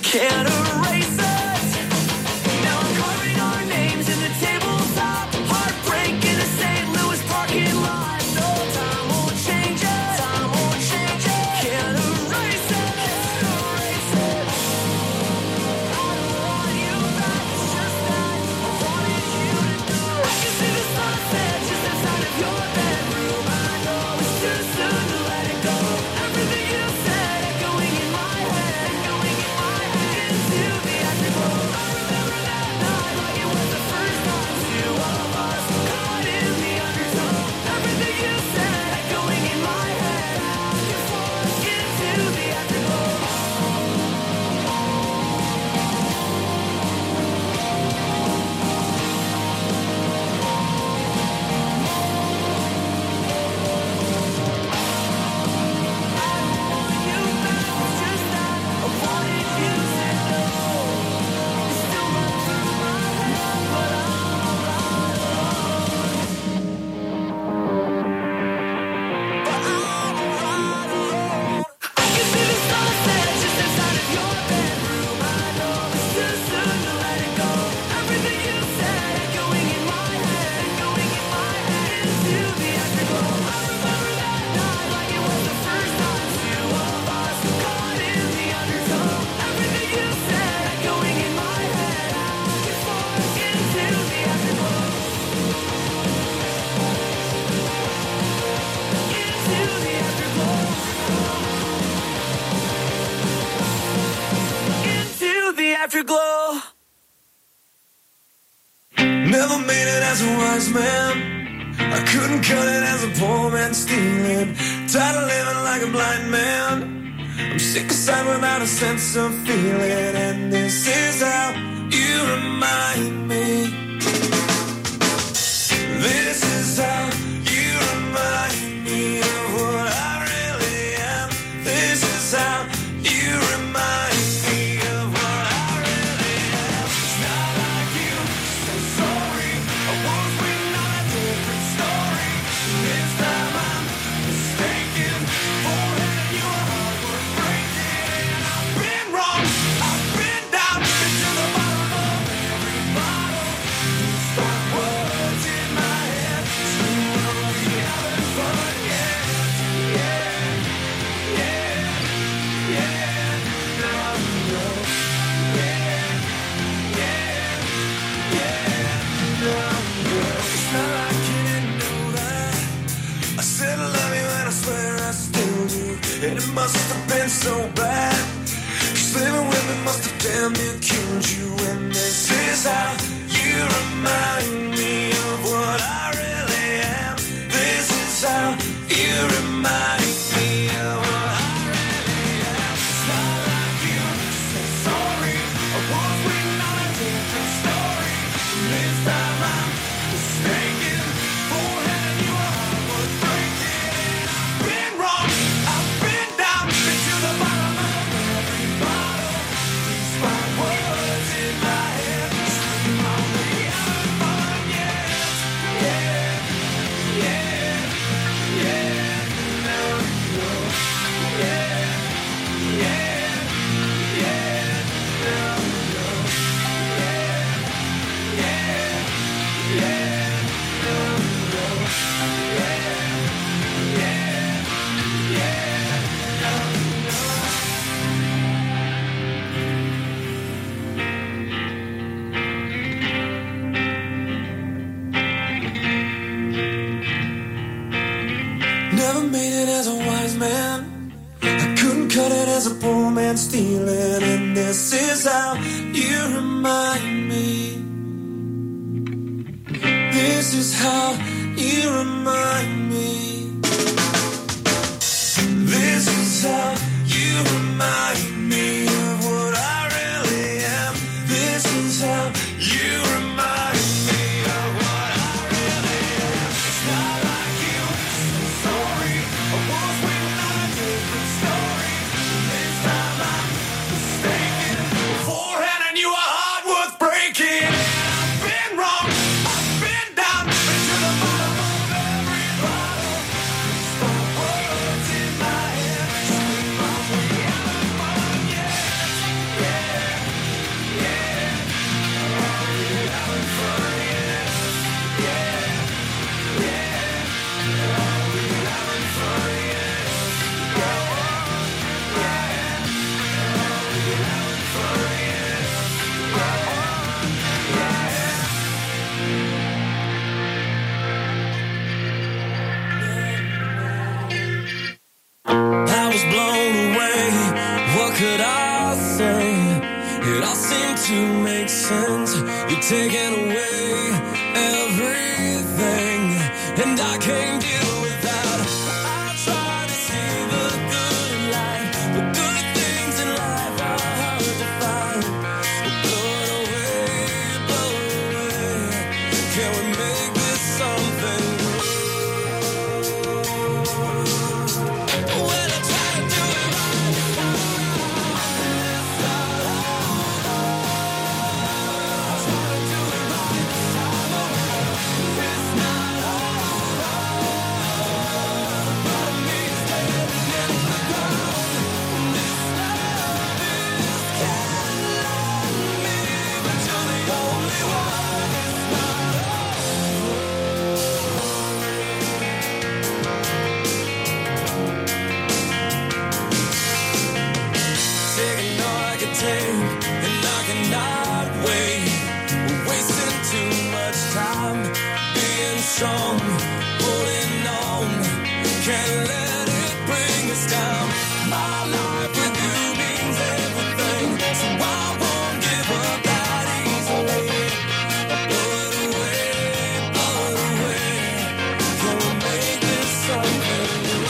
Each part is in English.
can't erase us. Now I'm carving our names in the tabletop. Heartbreak in a St. Louis parking lot. No, time won't change us. Time won't change us. Can't erase us. Can't erase us. I don't want you back. It's just that I wanted you to know. I can see the sunset just outside of your bedroom. I know it's too soon to let it go. Everything you said echoing in my head. Echoing in my head. Into the afterglow. I remember that night like it was the first time. Two of us caught in the undertow. Everything you said echoing in my head. Back and forth into the afterglow. Afterglow. Never made it as a wise man. I couldn't cut it as a poor man stealing. Tired of living like a blind man. I'm sick aside without a sense of feeling. And this is how you remind me. This is how you remind me of what I really am. This is how you remind me of what I really am. It's not like you say sorry. I was waiting on a different story. This time I'm mistaken. Forehead, your heart was breaking. I've been wrong. I've been down. Been to the bottom of every bottle. These five words in my head. Still are we having fun yet? Yeah, yeah, yeah. Now I know. Yeah, yeah, yeah. Now I know. It's not like you didn't know that. I said I love you and I swear I still do. And it must have been so bad. 'Cause living with me must have damn near killed you. And this is how you remind me of what I really am. This is how you remind me of what I really am. It's not like you say sorry. I was waiting on a different story. This time I'm mistaken. Forehead, your heart was breaking. I've been wrong. I've been down. Been to the bottom of every bottle. These five words in my head. Scream, are we having fun yet? Yeah, yeah, yeah. Now I know. Yeah, yeah, yeah. Now I know. Yeah, yeah, yeah. Now I know. Yeah, yeah, yeah. Now I know. Never made it as a wise man. I couldn't cut it as a poor man stealing. And this is how you remind me. This is how you remind me. This is how you remind me of what I really am. This is how you remind me of what I really am. It's not like you say sorry. I was waiting on a different story. This time I'm mistaken. Forehead and you a heart worth breaking. And I've been wrong. I've been down. Been to the bottom. what could I say? It all seemed to make sense. You're taking away everything, and I can't deal with that. I try to see the good in life, the good things in life are hard to find. Blow it away, can we make this something good? When I try to do it right, it's not and I cannot wait. We're wasting too much time being strong, holding on. Can't let it bring us down. My life with you means everything, so I won't give up that easily. Blow it away. Can we make this something new?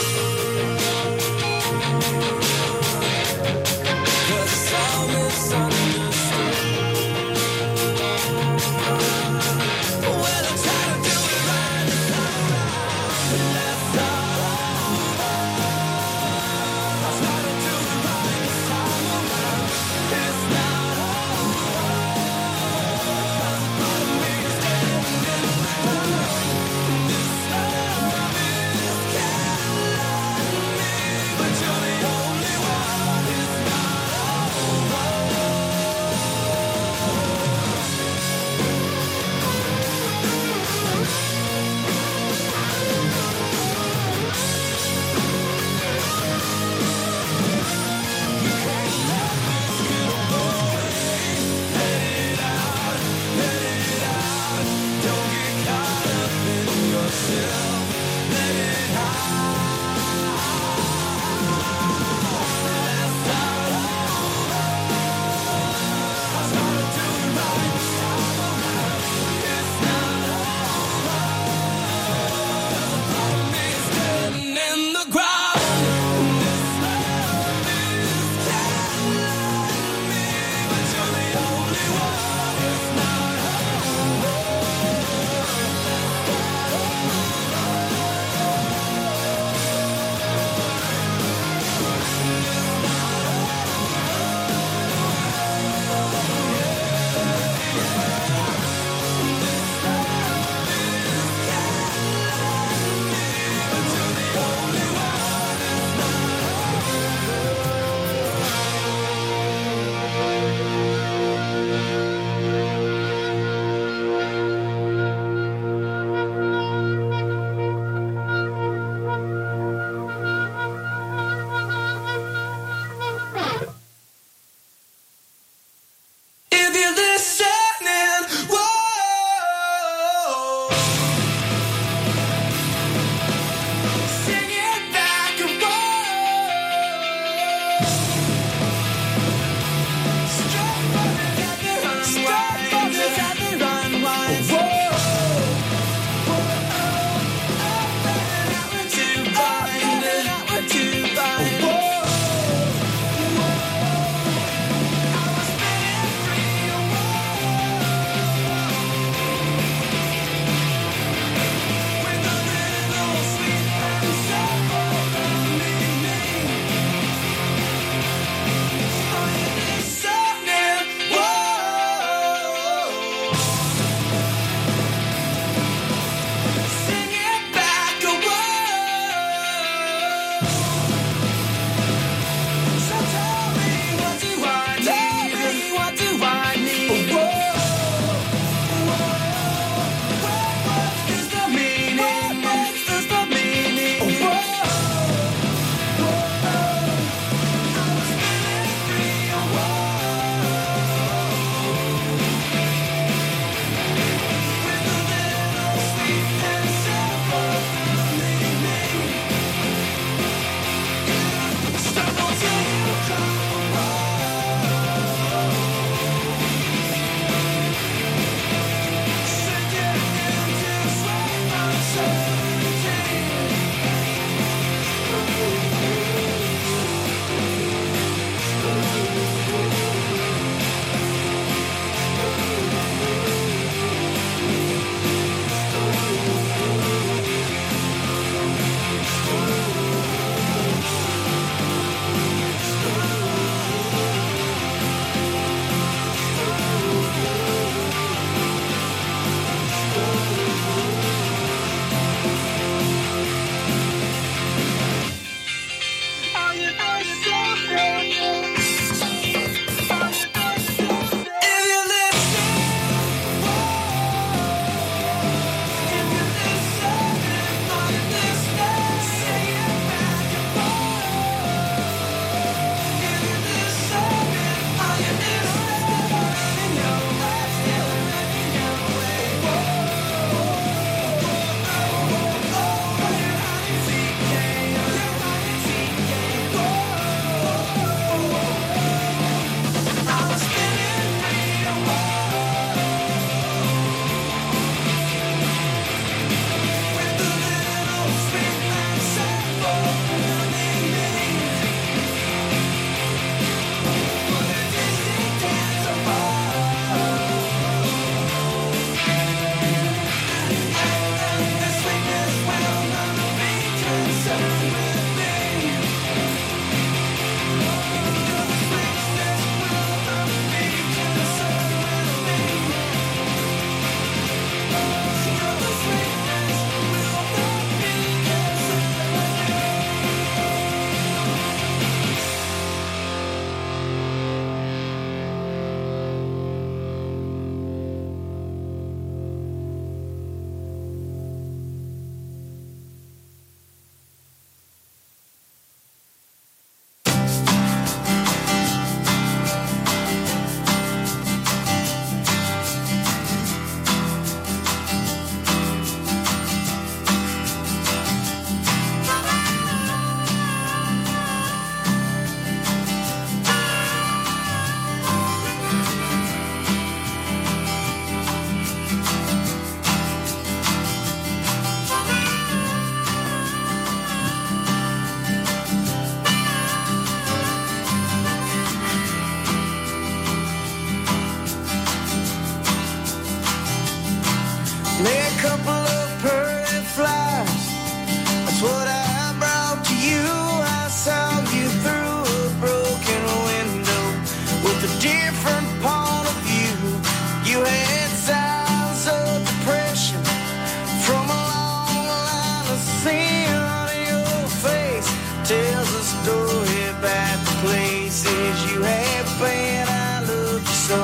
couple of pretty flies. That's what I brought to you. I saw you through a broken window with a different point of view. You had signs of depression from a long line of sin. Your face tells a story about the places you have been. I love you so.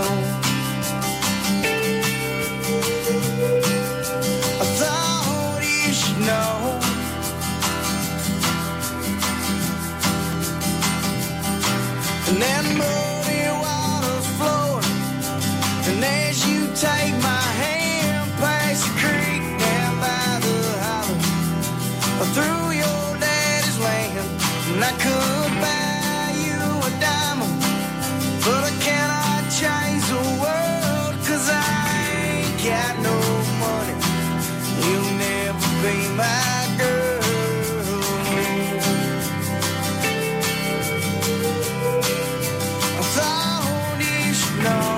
I thought you should know. And then muddy waters flowing. And as you take my hand past the creek down by the hollow, through your daddy's land, and I could buy you a diamond, but I cannot change the world, 'cause I ain't got no money. You'll never be my girl. I thought you should know.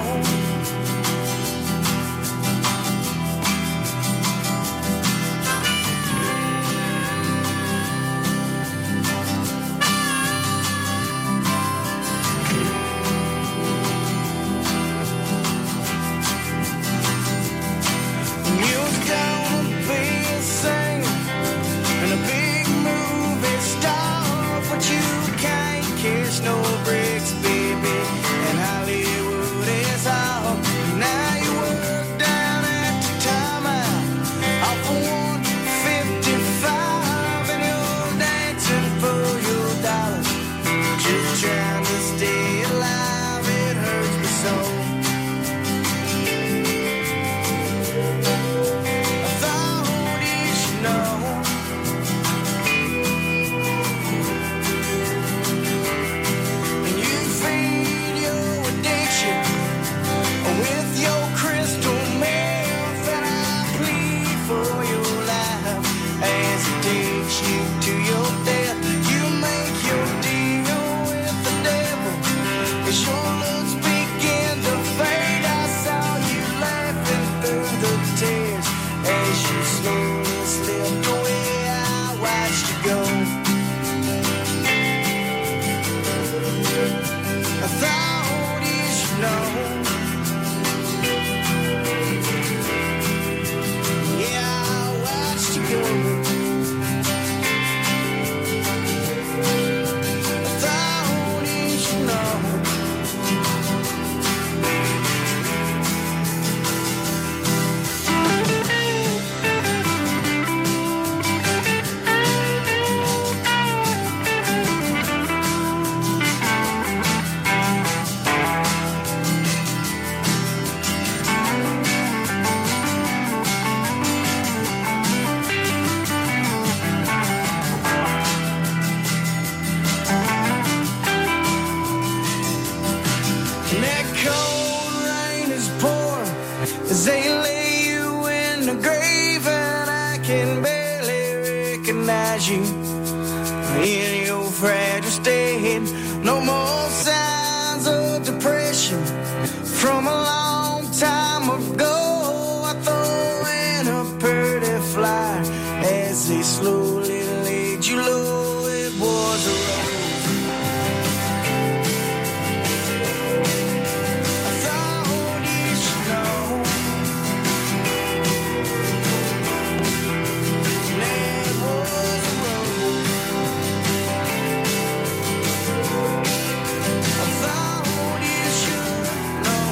You was gonna be a singer and a big movie star, but you can't catch no breaks, baby, and Hollywood is all. Now you work down at the time out off of 155, and you're dancing for your dollars, just trying to stay alive. It hurts me so. I thought you should know. And you feed your addiction with your crystal meth, and I plead for your life as it takes you to your death. You make your deal with the devil as your looks begin to fade. I saw you laughing through the tears as you slowly slipped away. I watched you go. I thought you should know. Yeah, I watched you go. I thought you should know. And that cold rain is pouring as they lay you in the grave, and I can barely recognize you in your fragile state. No more signs of depression from a long time ago. I throw in a pretty flyer as they slowly laid you low. It was a rose. I thought you should know. And it was a rose. I thought you should know.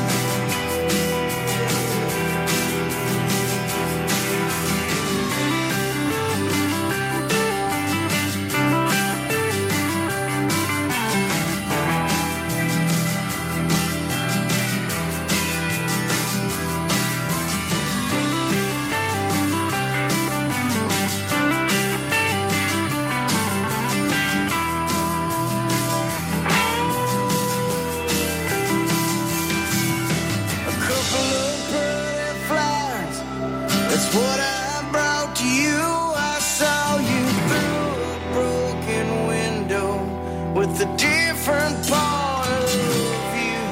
A couple of pretty flowers, that's what I brought to you. I saw you through a broken window with a different part of you.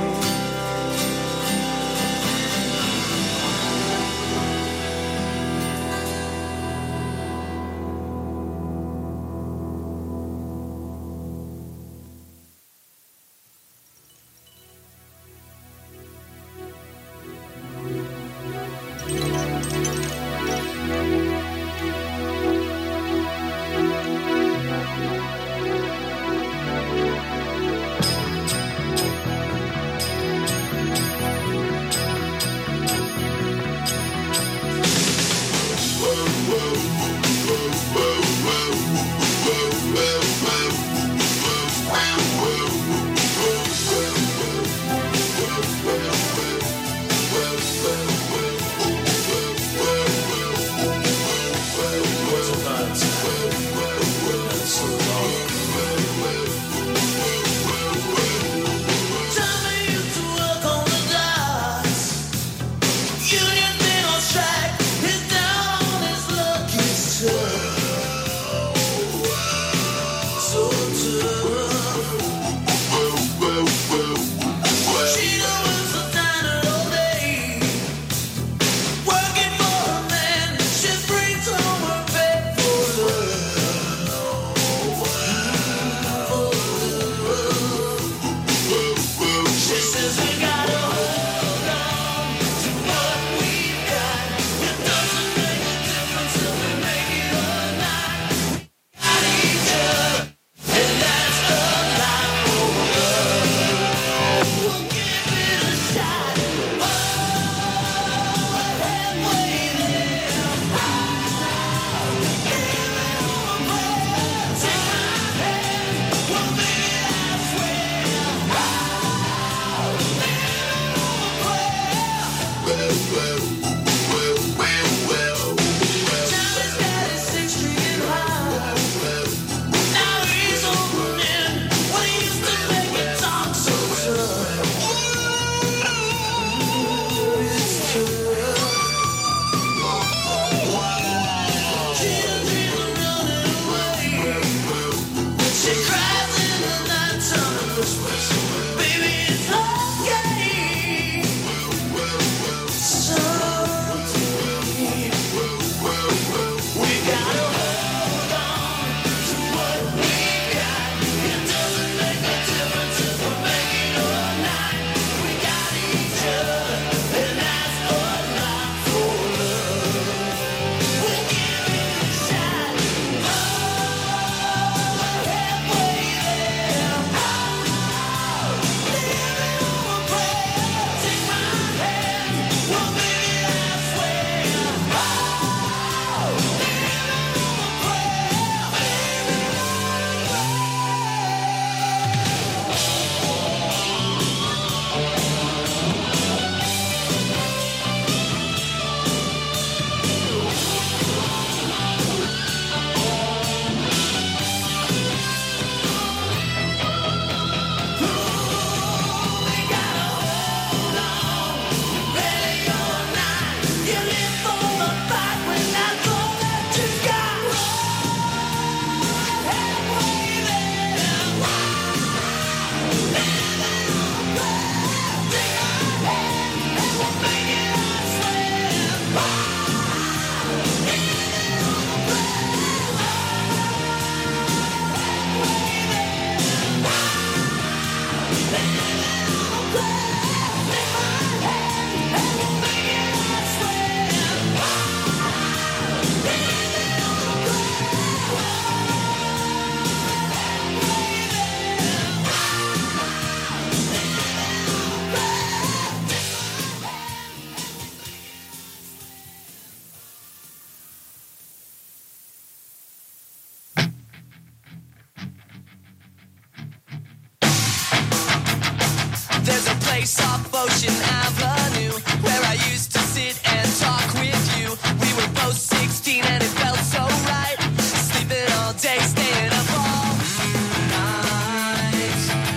place off Ocean Avenue where I used to sit and talk with you. We were both 16 and it felt so right. Sleeping all day, staying up all night.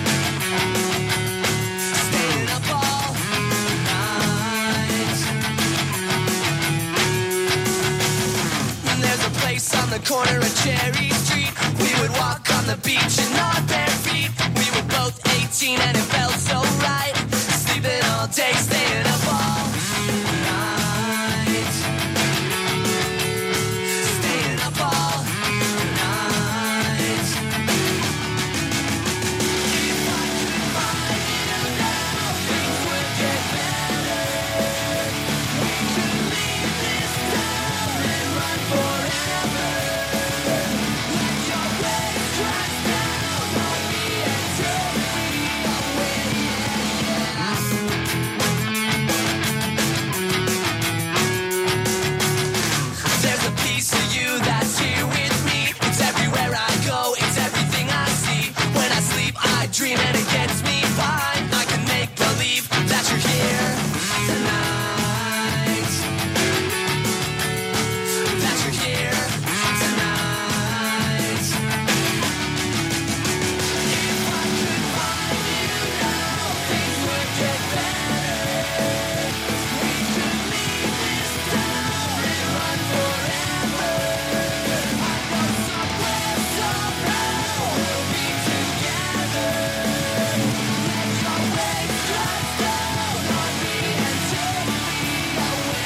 Staying up all night. And there's a place on the corner of Cherry Street. We would walk on the beach in our bare feet. We were both 18 and it felt so right. Sleeping all day, staying up all night. Staying up all night. If I could find you now, things would get better. We could leave this town and run forever. Let your waves crash down on me and take me away. There's a piece of you that's here with me. It's everywhere I go, it's everything I see. When I sleep, I dream and it gets me fine. I can make believe that you're here tonight. That you're here tonight. If I could find you now, things would get better. We could leave this town and run forever. I know somewhere, somehow, we'll be together. Let your waves crash down on me and take me away.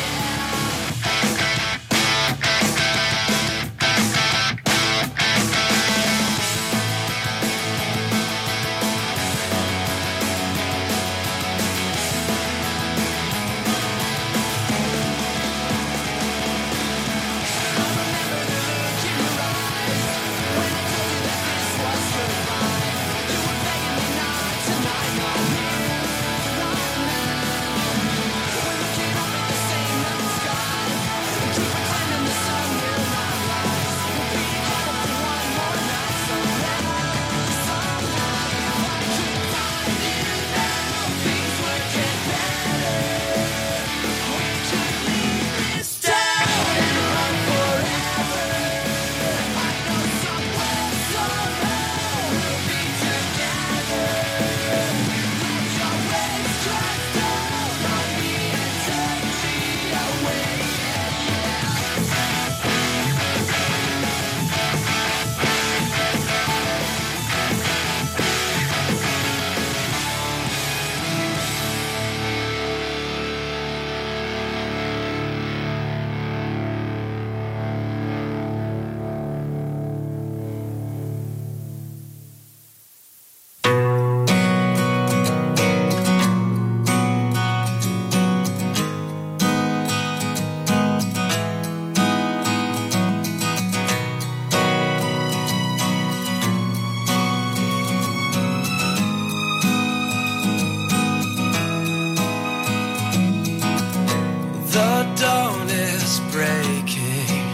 The dawn is breaking,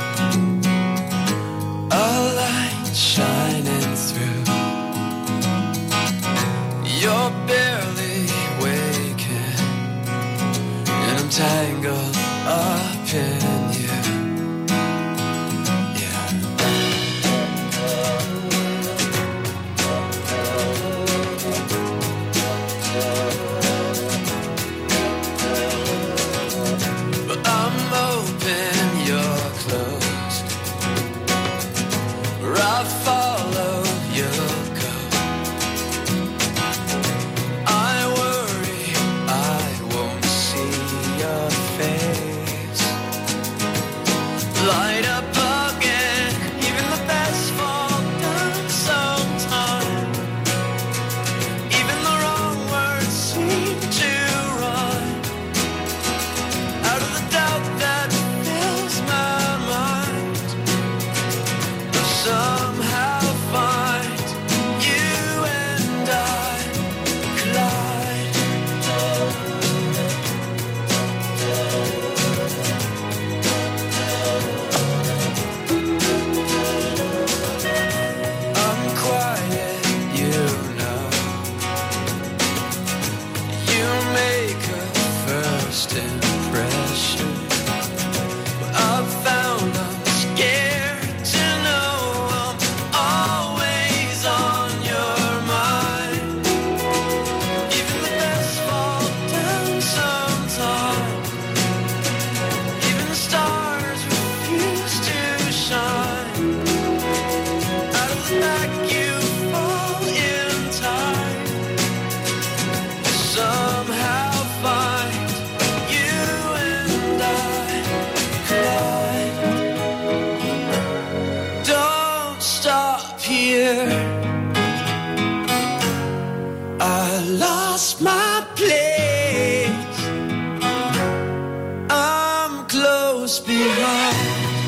a light shining through. You're barely waking, and I'm tangled up in you. But I'm open, you're closed. Where I follow, you'll go. I worry I won't see your face. lost my place. I'm close behind.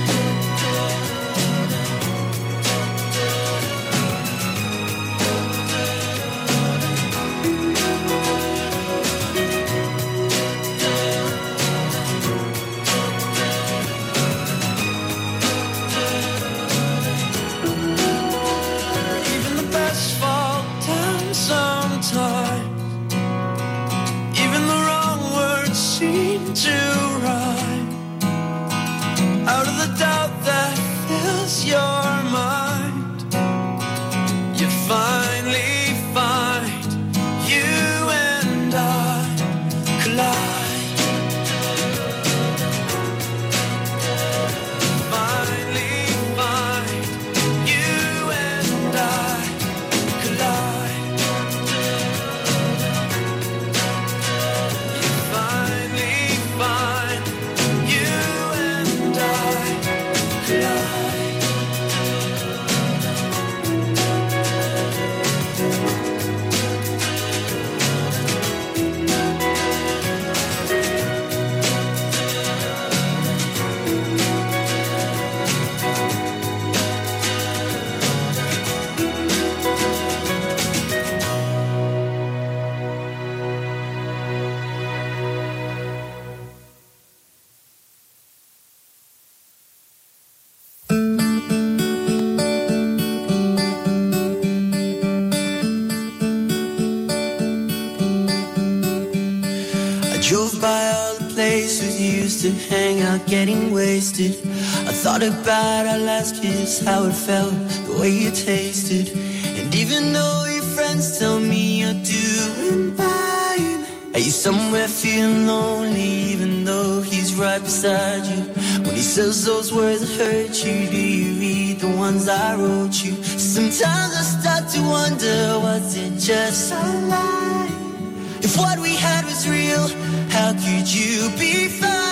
To hang out getting wasted. I thought about our last kiss, how it felt, the way it tasted. And even though your friends tell me you're doing fine, are you somewhere feeling lonely even though he's right beside you? When he says those words that hurt you, do you read the ones I wrote you? Sometimes I start to wonder, was it just a lie? If what we had was real, how could you be fine?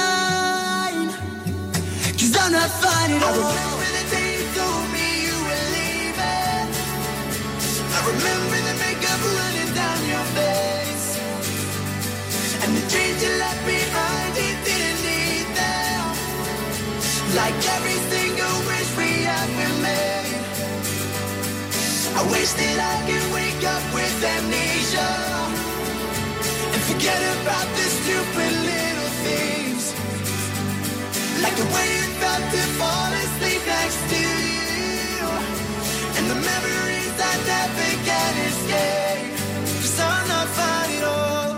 I'm not fine at all. I remember the day you told me you were leaving. I remember the makeup running down your face, and the dreams you left behind, you didn't need them. Like every single wish we ever made. I wish that I could wake up with amnesia and forget about the stupid little things. Like the way it felt to fall asleep next to you, and the memories I never can escape, 'cause I'm not fine at all.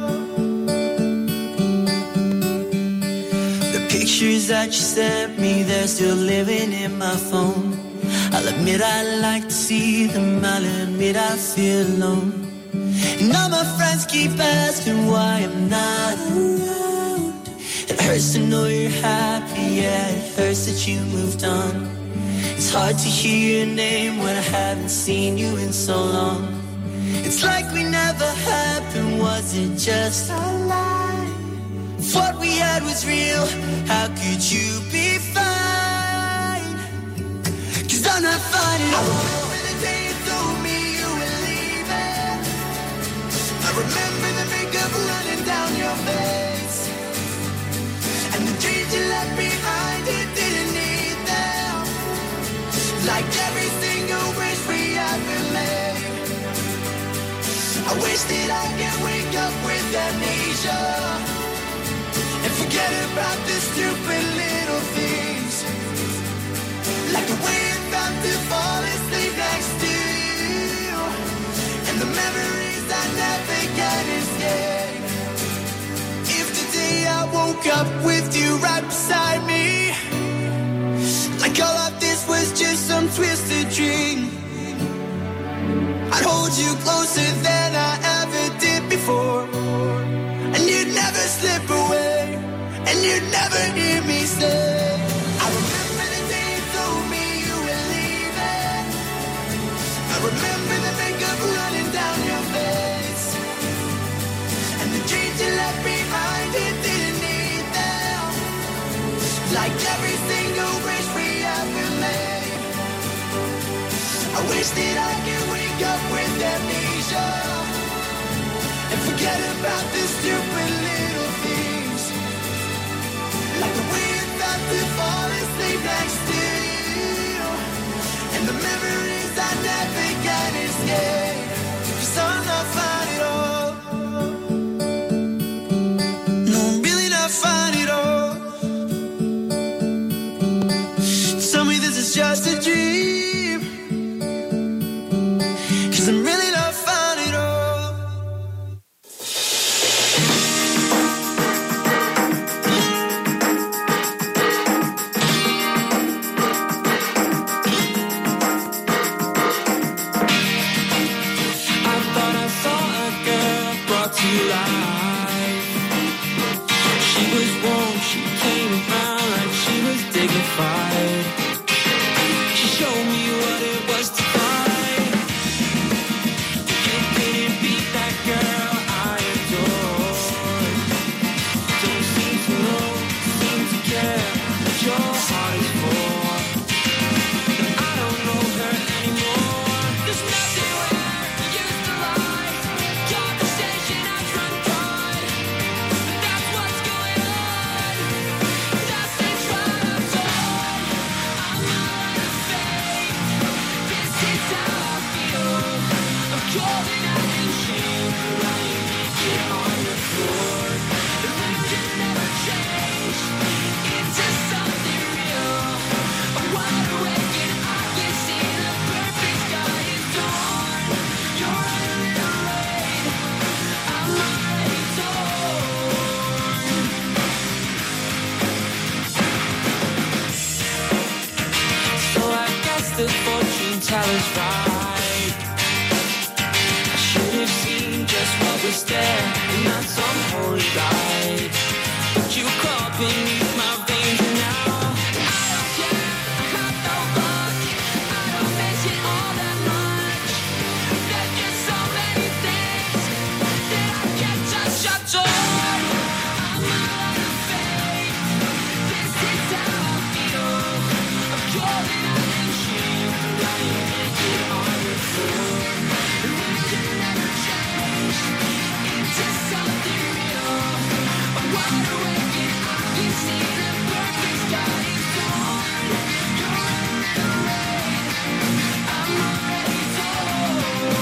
The pictures that you sent me, they're still living in my phone. I'll admit I like to see them, I'll admit I feel alone. And all my friends keep asking why I'm not around. It hurts to know you're happy, yeah, it hurts that you moved on. It's hard to hear your name when I haven't seen you in so long. It's like we never happened, was it just a lie? If what we had was real, how could you be fine? 'Cause I'm not fine at all. I remember the day you told me you were leaving. I remember the makeup running down your face, and the dreams you left behind, you didn't need them. Like every single wish we ever made. I wish that I could wake up with amnesia and forget about the stupid little things. Like the way it felt to fall asleep next to you, and the memories I never can escape. If today I woke up with you right beside me, like all of this was just some twisted dream, I'd hold you closer than I ever did before, and you'd never slip away, and you'd never hear me say, I remember the day you told me you were leaving. I remember the makeup running down your face, and the dreams you left behind, you didn't need them. Like every single wish we ever made. I wish that I could wake up with amnesia memories I never can escape. 'Cause I'm not fine at all. No, I'm really not fine at all. Tell me this is just a dream. 'Cause I'm really not fine at all. I thought I saw a girl brought to life. She was warm, she came around like she was dignified. She showed me what it was to fight. You couldn't beat that girl I adored. Don't seem to know, seem to care what your heart is for. I don't know her anymore. There's nothing where you used to lie. Conversation has run dry. That's what's going on. Nothing's right, I'm torn. I'm not afraid. This is how I feel. I'm calling out in shame, lying naked on the floor. The vision never changed into something real. I'm wide awake and I can see the perfect sky is torn. You're running away. I'm already torn. So I guess the fortune teller's right. I should have seen just what was there and not some holy light. But you crawl beneath my veins and now I don't care, I have no luck. I don't miss it all that much. There's just so many things that I can't touch. I'm torn. I'm not afraid. This is how I feel. I'm calling out in shame, lying naked on the floor. The vision never changed into something real. I'm wide awake and I can see the perfect sky is torn. You're running away. I'm already torn.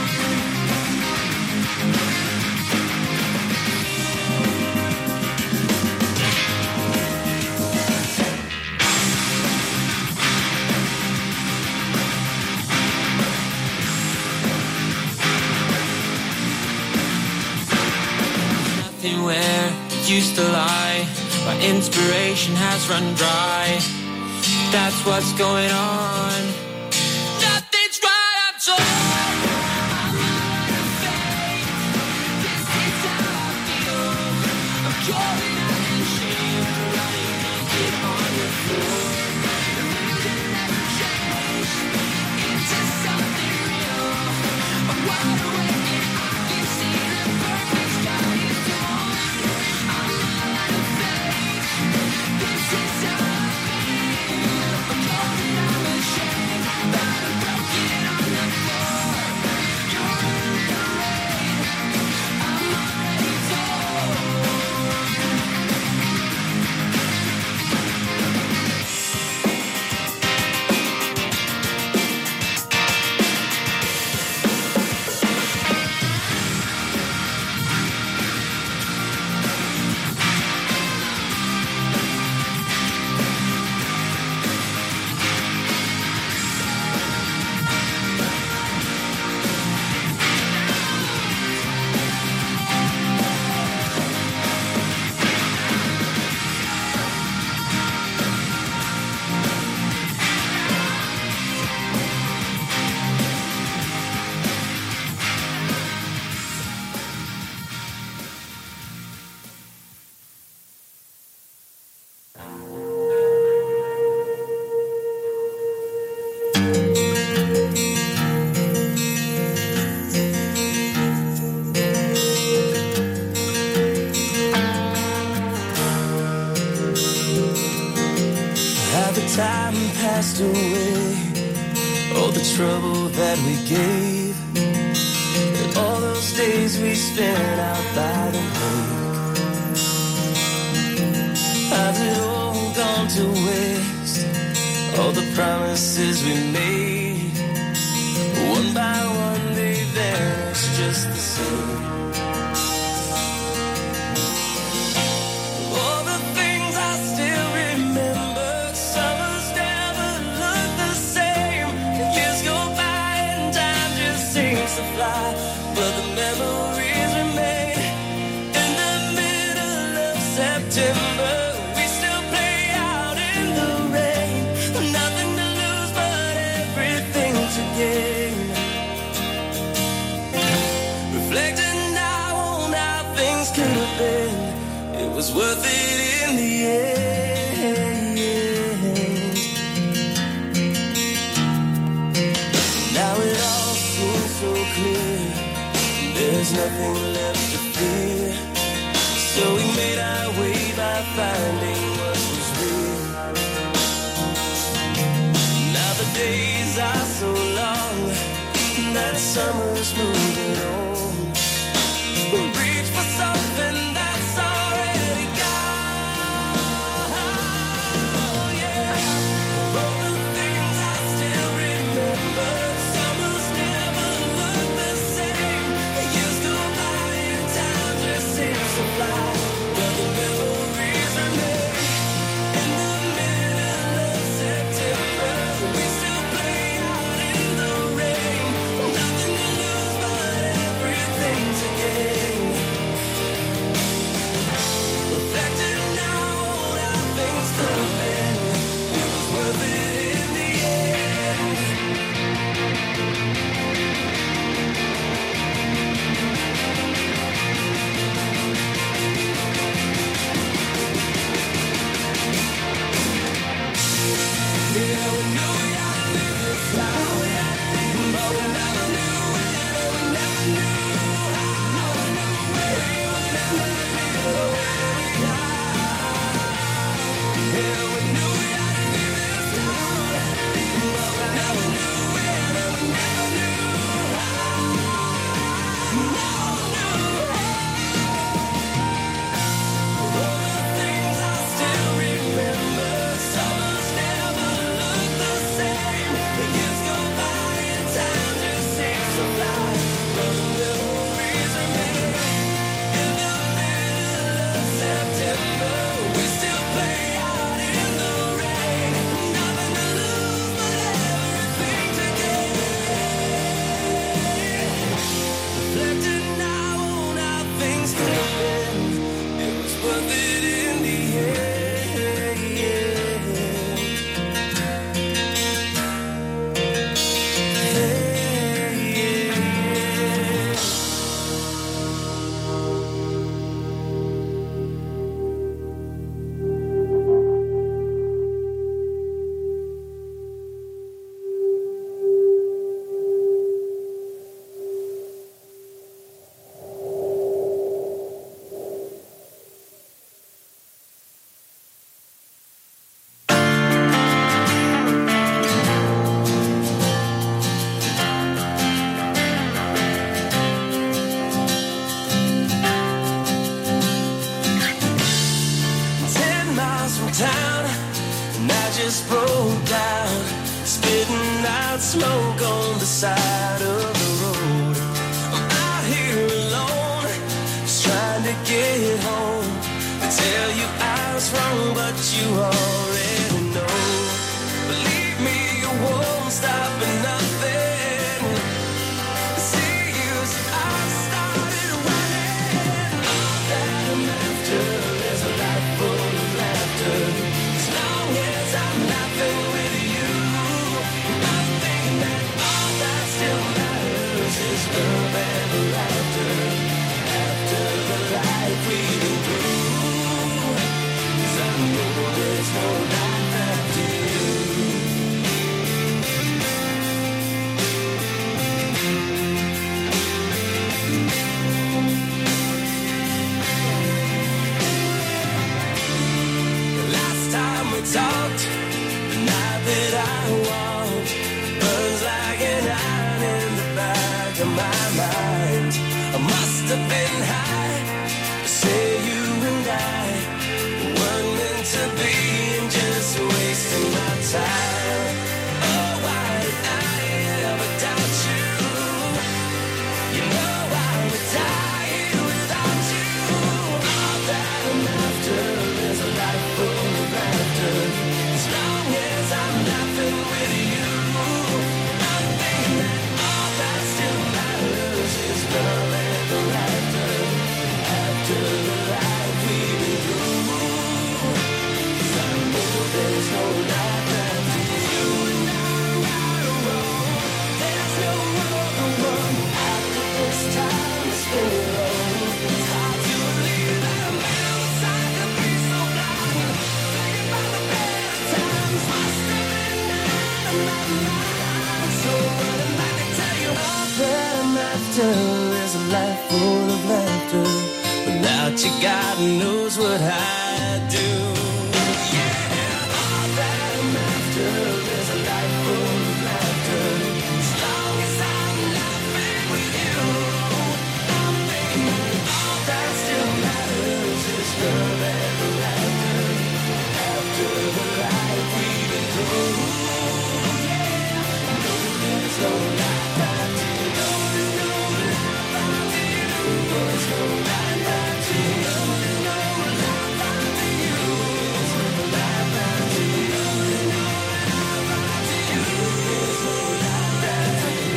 Nothing where it used to lie. My inspiration has run dry. That's what's going on. Nothing's right, I'm torn. I'm not afraid. This is how I feel. I'm calling out in shame, lying naked on the floor. The vision never changed into something real. I'm wide awake and I can see the perfect sky is torn. I'm not afraid. This is how I feel. I'm calling out in shame, but I'm broken on the floor. You're running away. I'm already torn. Time passed away, all the trouble that we gave, and all those days we spent out by the lake. Has it all gone to waste? All the promises we made, sing. All the things I still remember. Summers never look the same. Years go by and time just seems to fly, but the memories remain. In the middle of September, we still play out in the rain. Nothing to lose but everything to gain. Reflecting now on how things could have been, it was worth it in the end. Now it all seems so clear, there's nothing left to fear. So we made our way by finding what was real. Now the days are so long, that summer's moving on. We reach for something that's already gone. Yeah. All the things I still remember. Summers never look the same. Years go by and time just seems to fly, but the memories remain. In the middle of September, we still play out in the rain. Nothing to lose but everything to gain. Reflecting now on how things could have been, it was worth it in the end. Yeah, we knew we had to live this life, but we never knew when, and we never knew how. We would never be the way we are. Yeah, we knew we had to leave this town, but we never knew when, and we never knew how. All the things I still remember. Summers never look the same. The years go by and time just seems to fly, but the memories remain. In the middle of September, we still play out in the rain. Nothing to lose but everything to gain. Reflecting now on how things could have been, it was worth it in the end. Town, and I just broke down, spitting out smoke on the side of the road. I'm out here alone, just trying to get home. They tell you I was wrong, but you already know. Believe me, you won't stop at nothing. See you, so I started running. All that I'm after is a life full of laughter. As long as I'm laughing with you, I'm thinking that all that still matters is love and laughter. After the life we've been through, 'cause I know there's no life full of laughter. Without you, God knows what I'd do. Yeah, all that I'm after is a life full of laughter. As long as I'm laughing with you, I'm thinking all that still matters is love and laughter. After the life we've been through, yeah, no, there's no life after you. There's no life after you. There's no life after you. There's no life after you. There's no life after you. There's no life after you. There's no life after you.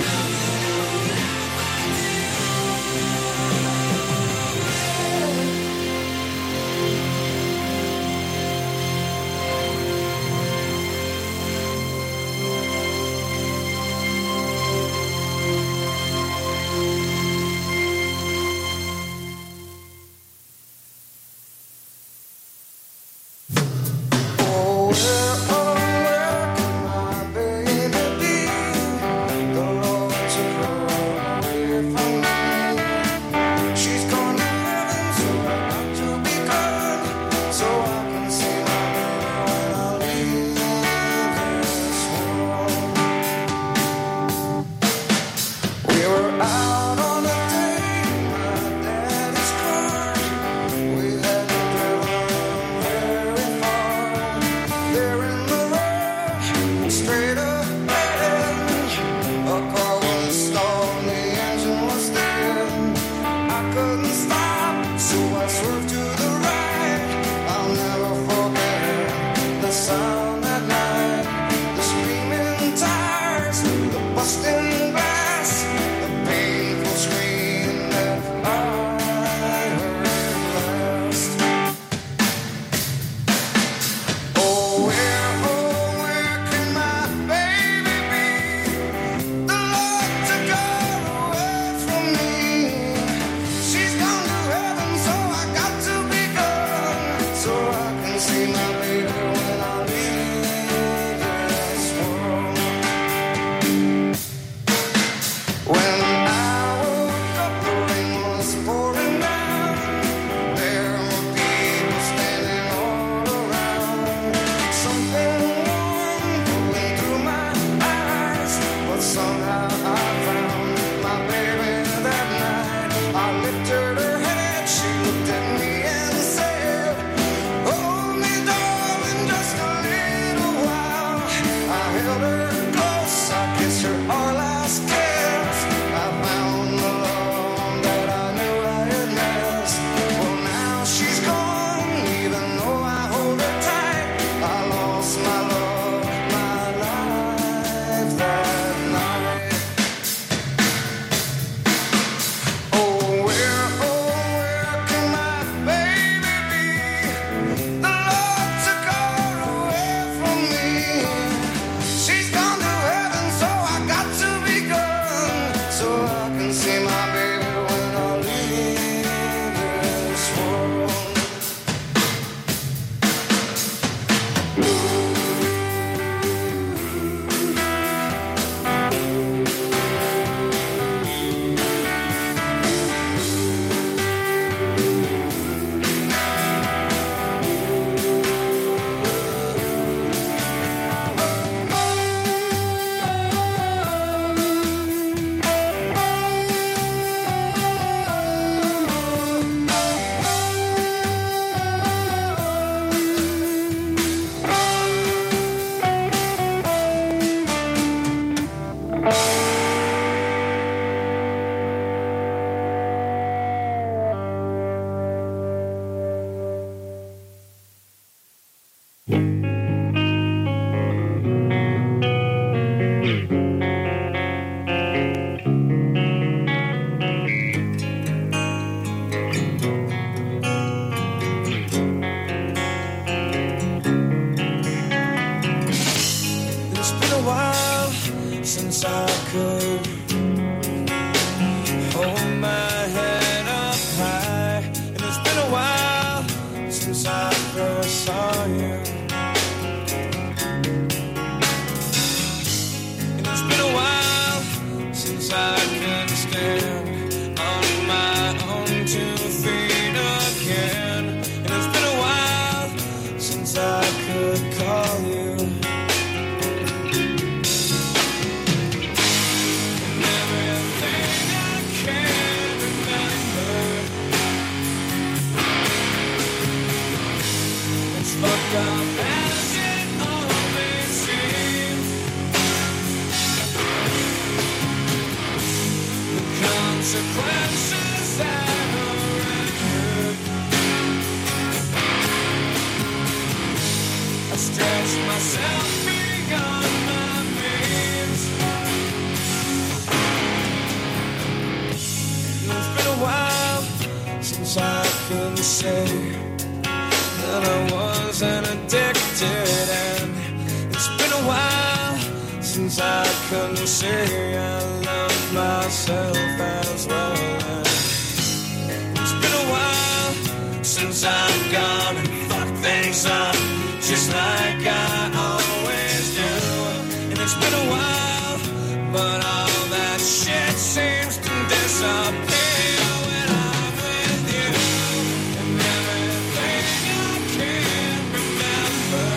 things I couldn't say, that I wasn't addicted, and it's been a while since I couldn't say I love myself as well. And it's been a while since I've gone and fucked things up just like I always do. And it's been a while, but all that shit seems to disappear when I'm with you. And everything I can't remember,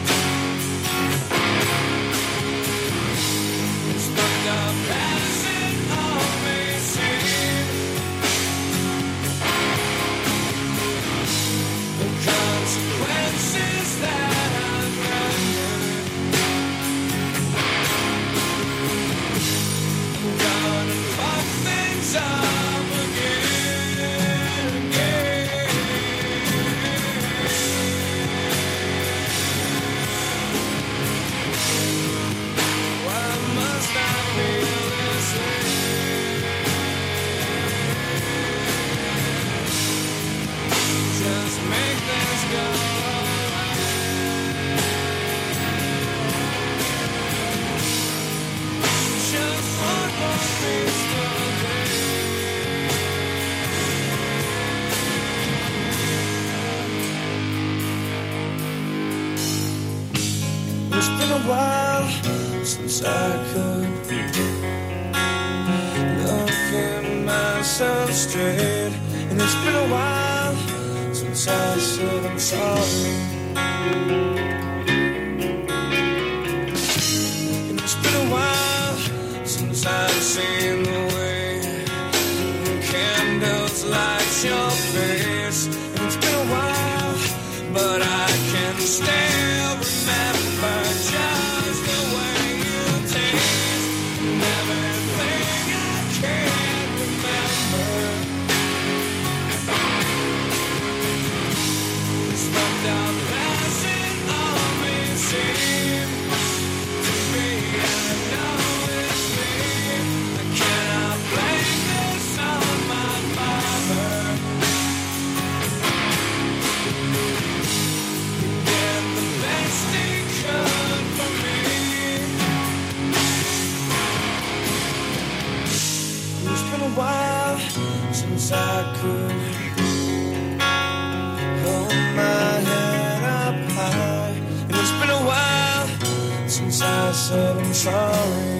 it's fucked up as it always seemed. The consequences that I've rendered, I'm gonna fuck things up again, again. Why must I feel this way? Just make this go away. Just one more piece today. It's been a while since I could look at myself straight, and it's been a while since I said I'm sorry. And it's been a while since I've seen the way the candles light your face. And it's been a while, but I can still remember just the way you taste and everything I can't remember. It's fucked up as it always seemed to be. I know it's me. I cannot blame this on my father. He did the best he could for me. It's been a while since I could hold my head up high, and it's been a while since I said I'm sorry.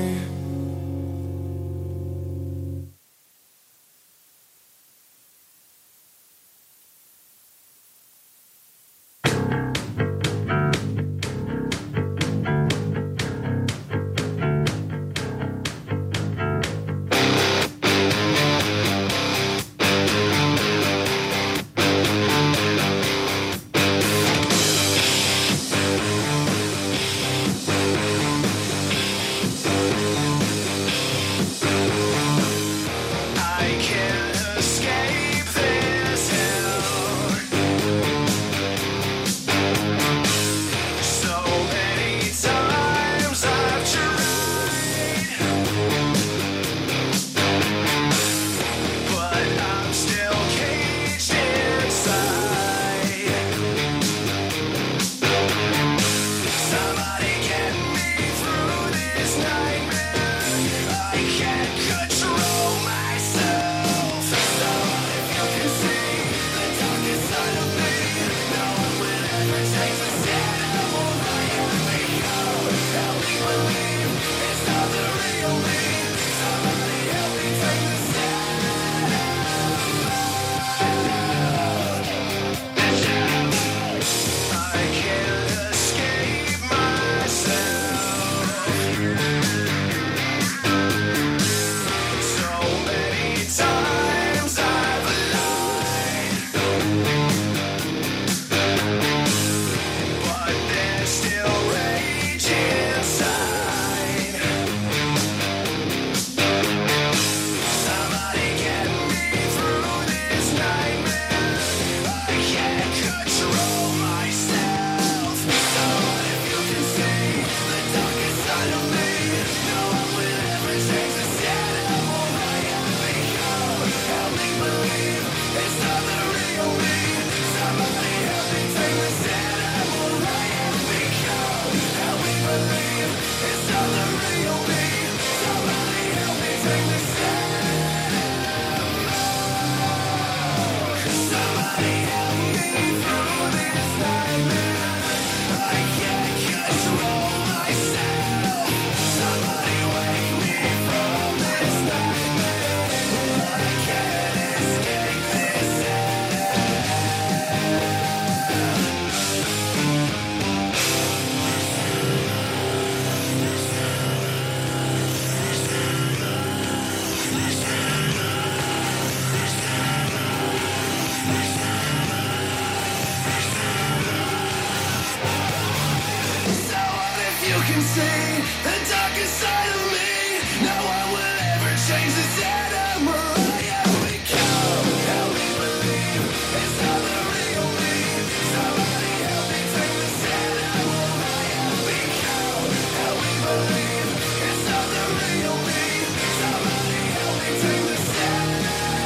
inside of me. No one will ever change the animal I have become. Help me believe it's not the real me. Somebody help me take this animal I have become. Help me believe it's not the real me. Somebody help me take this animal.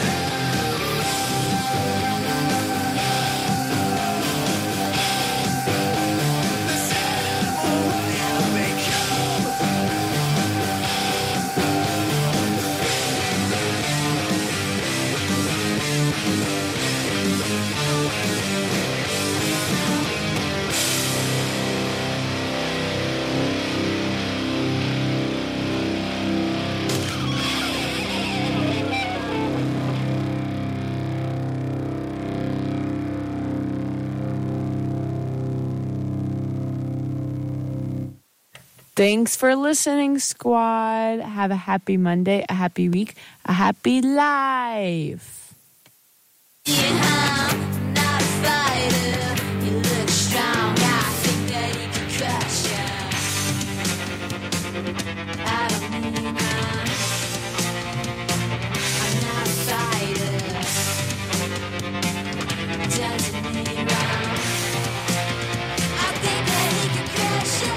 This animal I have become. Thanks for listening, squad. Have a happy Monday, a happy week, a happy life. I'm not a fighter. You look strong. I think that you can crush ya. I don't mean I'm not a fighter. Doesn't mean I think that he can crush ya.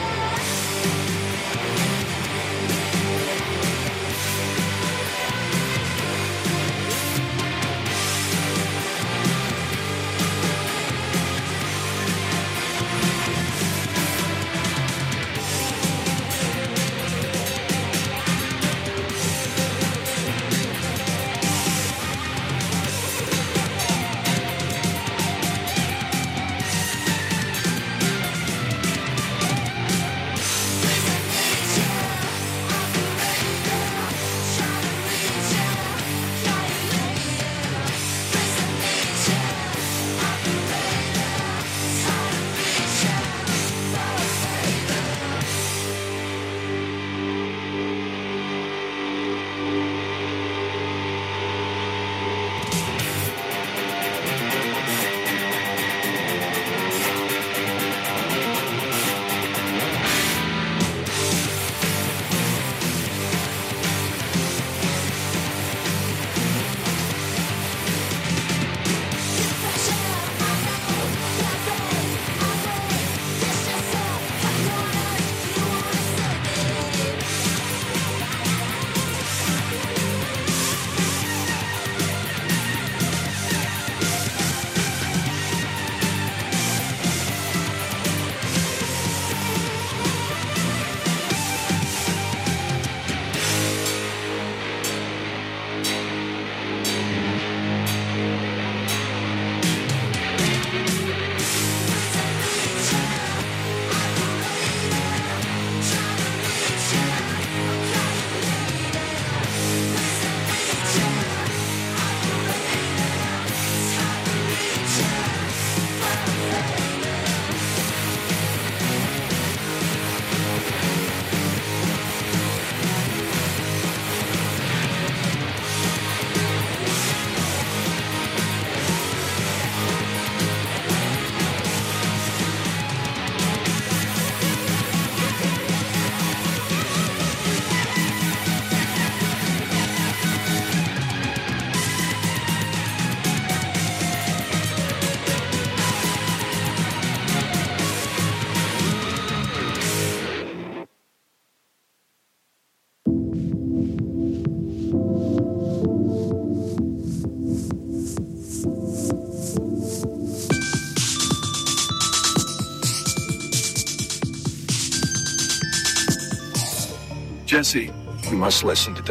Jesse, you must listen to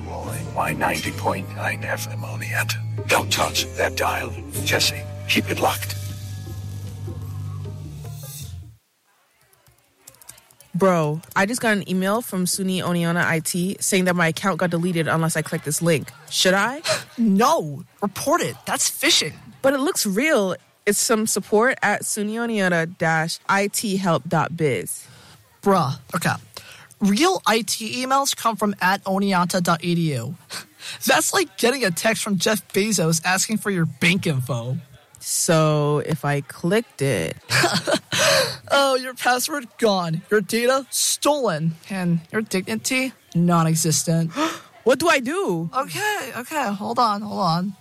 WOAY 90.9 FM on the end. Don't touch that dial. Jesse, keep it locked. Bro, I just got an email from SUNY Oneonta IT saying that my account got deleted unless I click this link. Should I? No, report it. That's phishing. But it looks real. It's some support at SUNYOneonta-ithelp.biz. Bruh, okay. Real IT emails come from @oneonta.edu. That's like getting a text from Jeff Bezos asking for your bank info. So if I clicked it... Oh, your password gone. Your data stolen. And your dignity non-existent. What do I do? Okay, hold on.